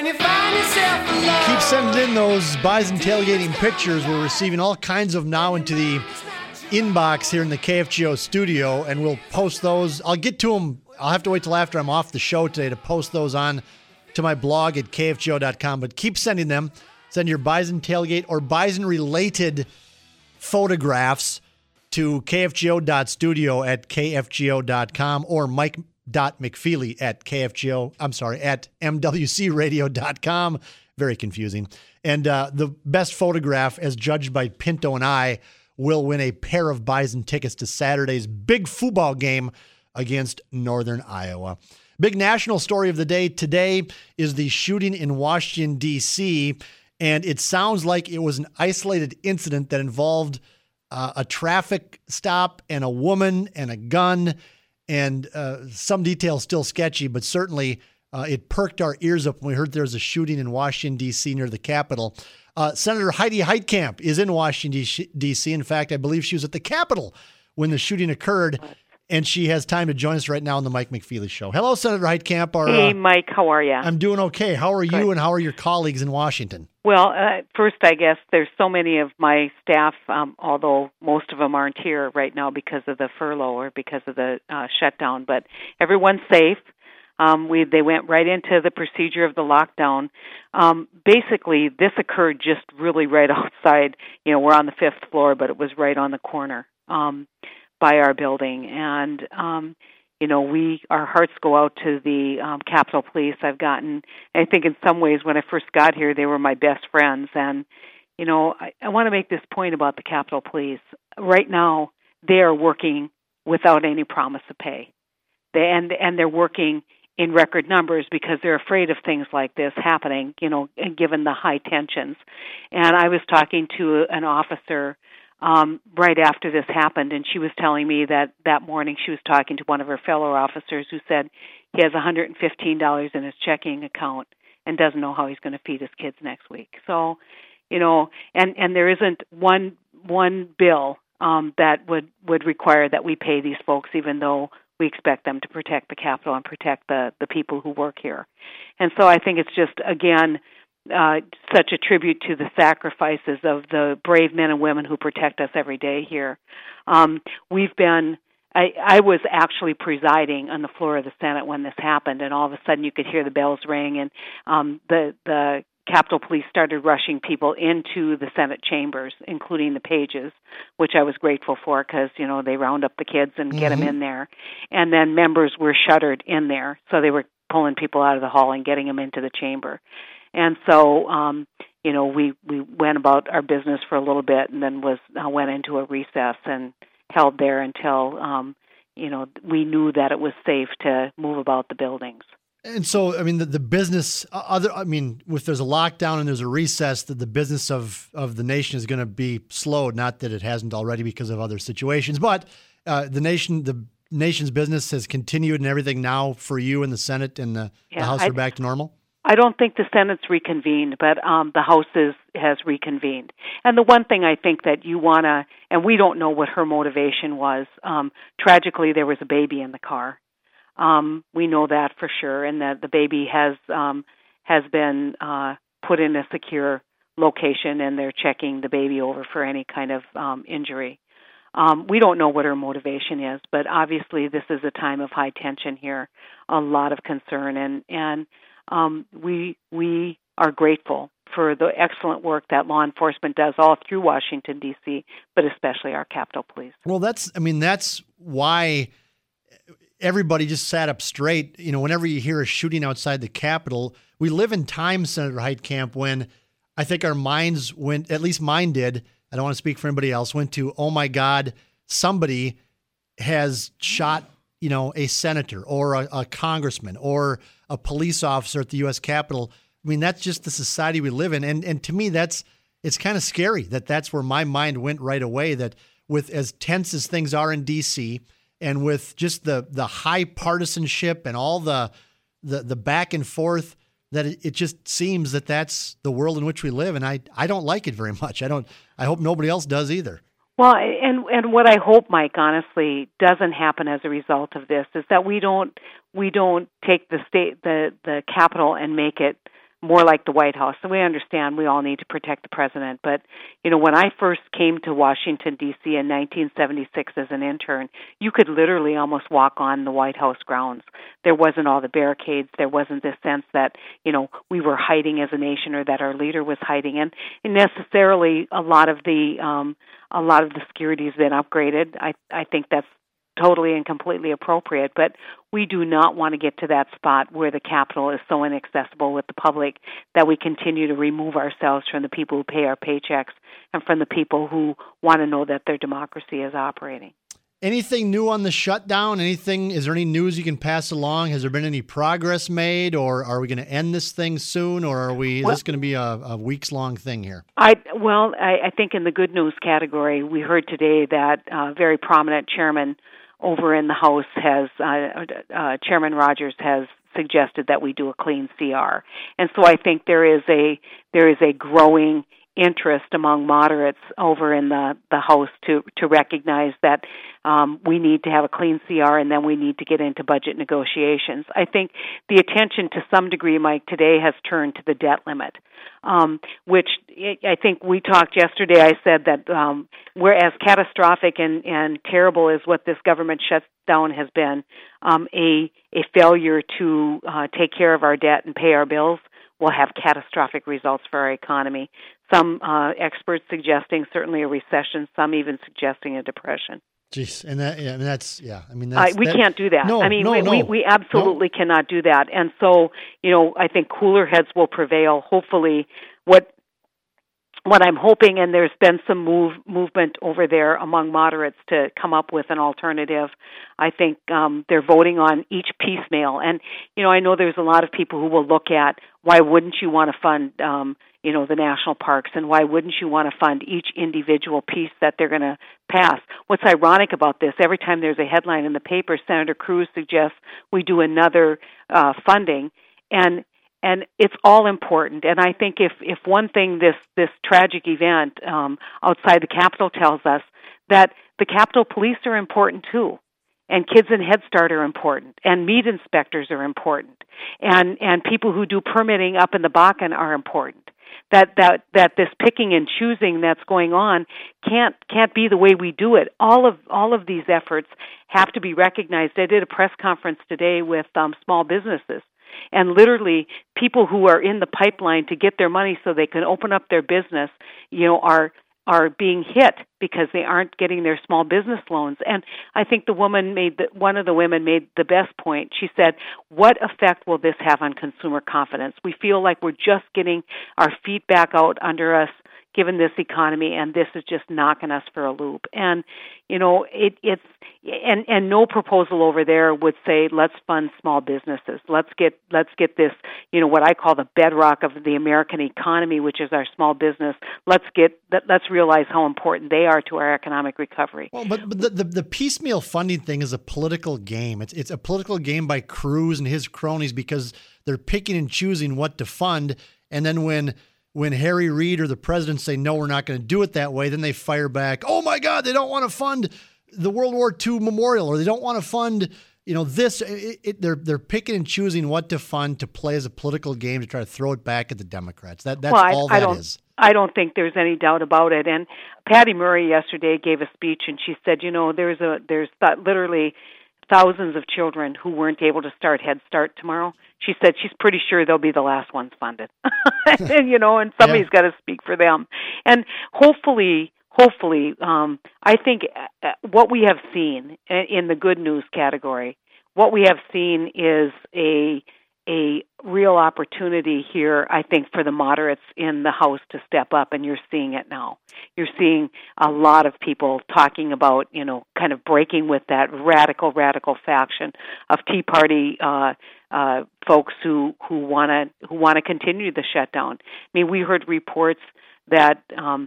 when you find yourself alone. Keep sending in those Bison tailgating pictures. We're receiving all kinds of now into the inbox here in the KFGO studio, and we'll post those. I'll get to them. I'll have to wait till after I'm off the show today to post those on to my blog at kfgo.com. But keep sending them. Send your Bison tailgate or Bison-related photographs to kfgo.studio@kfgo.com or mike.mcfeely at mwcradio.com. Very confusing. And the best photograph, as judged by Pinto and I, will win a pair of Bison tickets to Saturday's big football game against Northern Iowa. Big national story of the day today is the shooting in Washington, D.C., and it sounds like it was an isolated incident that involved a traffic stop and a woman and a gun, and some details still sketchy, but certainly it perked our ears up when we heard there was a shooting in Washington, D.C. near the Capitol. Senator Heidi Heitkamp is in Washington, D.C. In fact, I believe she was at the Capitol when the shooting occurred, and she has time to join us right now on the Mike McFeely Show. Hello, Senator Heitkamp. Hey, Mike. How are you? I'm doing okay. How are you, and how are your colleagues in Washington? Well, first, I guess there's so many of my staff, although most of them aren't here right now because of the furlough or because of the shutdown, but everyone's safe. They went right into the procedure of the lockdown. Basically, this occurred just really right outside. You know, we're on the 5th floor, but it was right on the corner by our building. And, you know, our hearts go out to the Capitol Police. I think in some ways when I first got here, they were my best friends. And, you know, I want to make this point about the Capitol Police. Right now, they are working without any promise of pay. And they're working in record numbers because they're afraid of things like this happening, you know, given the high tensions. And I was talking to an officer right after this happened, and she was telling me that morning she was talking to one of her fellow officers who said he has $115 in his checking account and doesn't know how he's going to feed his kids next week. So, you know, and there isn't one bill that would require that we pay these folks, even though we expect them to protect the Capitol and protect the people who work here. And so I think it's just, again, such a tribute to the sacrifices of the brave men and women who protect us every day here. I was actually presiding on the floor of the Senate when this happened, and all of a sudden you could hear the bells ring, and the Capitol Police started rushing people into the Senate chambers, including the pages, which I was grateful for because, you know, they round up the kids and get them in there. And then members were shuttered in there, so they were pulling people out of the hall and getting them into the chamber. And so, you know, we went about our business for a little bit and then went into a recess and held there until, you know, we knew that it was safe to move about the buildings. And so, I mean, the business, if there's a lockdown and there's a recess, that the business of the nation is going to be slowed. Not that it hasn't already because of other situations, but the nation's business has continued and everything now for you in the Senate and the House are back to normal? I don't think the Senate's reconvened, but the House has reconvened. And the one thing I think that you want to, and we don't know what her motivation was, tragically there was a baby in the car. We know that for sure, and that the baby has been put in a secure location, and they're checking the baby over for any kind of injury. We don't know what her motivation is, but obviously this is a time of high tension here, a lot of concern, and we are grateful for the excellent work that law enforcement does all through Washington, D.C., but especially our Capitol Police. Well, that's why everybody just sat up straight. You know, whenever you hear a shooting outside the Capitol, we live in times, Senator Heitkamp, when I think our minds went, at least mine did, I don't want to speak for anybody else, went to, oh my God, somebody has shot, you know, a senator or a congressman or a police officer at the U.S. Capitol. I mean, that's just the society we live in. And to me, it's kind of scary that's where my mind went right away, that with as tense as things are in D.C., and with just the high partisanship and all the back and forth, that it just seems that that's the world in which we live. And I don't like it very much. I hope nobody else does either. Well, and what I hope, Mike, honestly, doesn't happen as a result of this is that we don't take the Capitol and make it more like the White House. And we understand we all need to protect the president. But, when I first came to Washington, D.C. in 1976 as an intern, you could literally almost walk on the White House grounds. There wasn't all the barricades. There wasn't this sense that, we were hiding as a nation or that our leader was hiding. And necessarily a lot of the security has been upgraded. I think that's totally and completely appropriate, but we do not want to get to that spot where the Capitol is so inaccessible with the public that we continue to remove ourselves from the people who pay our paychecks and from the people who want to know that their democracy is operating. Anything new on the shutdown? Is there any news you can pass along? Has there been any progress made, or are we going to end this thing soon, or is this going to be a weeks-long thing here? I think in the good news category, we heard today that very prominent chairman over in the House Chairman Rogers has suggested that we do a clean CR. And so I think there is a growing interest among moderates over in the House to recognize that we need to have a clean CR, and then we need to get into budget negotiations. I think the attention to some degree, Mike, today has turned to the debt limit, which I think we talked yesterday. I said that whereas catastrophic and terrible as what this government shutdown has been, a failure to take care of our debt and pay our bills will have catastrophic results for our economy. Some experts suggesting certainly a recession, some even suggesting a depression. Jeez, and we can't do that. No, we absolutely cannot do that. And so, I think cooler heads will prevail. Hopefully, what I'm hoping, and there's been some movement over there among moderates to come up with an alternative. I think they're voting on each piecemeal. And, I know there's a lot of people who will look at why wouldn't you want to fund, the national parks, and why wouldn't you want to fund each individual piece that they're going to pass? What's ironic about this, every time there's a headline in the paper, Senator Cruz suggests we do another funding, and it's all important. And I think if one thing this tragic event outside the Capitol tells us, that the Capitol Police are important too, and kids in Head Start are important, and meat inspectors are important, and people who do permitting up in the Bakken are important. That this picking and choosing that's going on can't be the way we do it. All of these efforts have to be recognized. I did a press conference today with small businesses. And literally, people who are in the pipeline to get their money so they can open up their business, are being hit because they aren't getting their small business loans. And I think one of the women made the best point. She said, "What effect will this have on consumer confidence? We feel like we're just getting our feet back out under us, given this economy, and this is just knocking us for a loop." And it's no proposal over there would say let's fund small businesses. Let's get this, what I call the bedrock of the American economy, which is our small business. Let's realize how important they are to our economic recovery. Well, but the piecemeal funding thing is a political game. It's a political game by Cruz and his cronies, because they're picking and choosing what to fund, and then when Harry Reid or the president say, no, we're not going to do it that way, then they fire back, oh my God, they don't want to fund the World War II memorial, or they don't want to fund, this. They're picking and choosing what to fund to play as a political game to try to throw it back at the Democrats. That's all that is. I don't think there's any doubt about it. And Patty Murray yesterday gave a speech, and she said, there's literally thousands of children who weren't able to start Head Start tomorrow. She said she's pretty sure they'll be the last ones funded. And somebody's got to speak for them. And hopefully, I think what we have seen in the good news category, what we have seen is a real opportunity here, I think, for the moderates in the House to step up, and you're seeing it now. You're seeing a lot of people talking about, kind of breaking with that radical faction of Tea Party folks who want to continue the shutdown. I mean, we heard reports that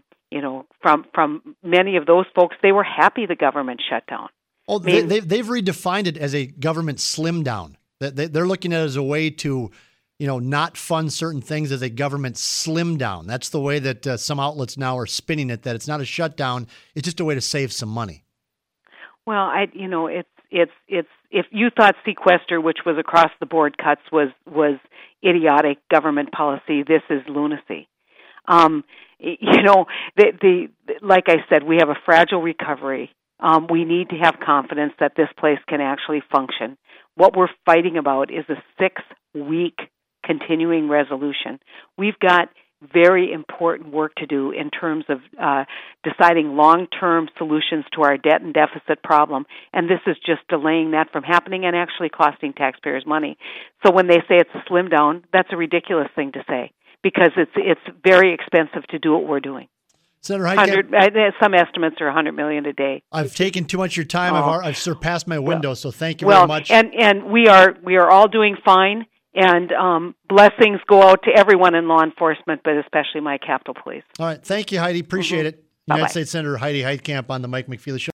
from many of those folks, they were happy the government shut down. Oh, they've redefined it as a government slim down. They're looking at it as a way to, not fund certain things as a government slim down. That's the way that some outlets now are spinning it, that it's not a shutdown. It's just a way to save some money. Well, it's if you thought sequester, which was across the board cuts, was idiotic government policy, this is lunacy. You know, like I said, we have a fragile recovery. We need to have confidence that this place can actually function. What we're fighting about is a 6-week continuing resolution. We've got very important work to do in terms of deciding long-term solutions to our debt and deficit problem, and this is just delaying that from happening and actually costing taxpayers money. So when they say it's a slim down, that's a ridiculous thing to say, because it's very expensive to do what we're doing. Senator Heitkamp, some estimates are $100 million a day. I've taken too much of your time. I've surpassed my window, so thank you very much. And we are all doing fine. And blessings go out to everyone in law enforcement, but especially my Capitol Police. All right. Thank you, Heidi. Appreciate it. United States Senator Heidi Heitkamp on the Mike McFeely Show.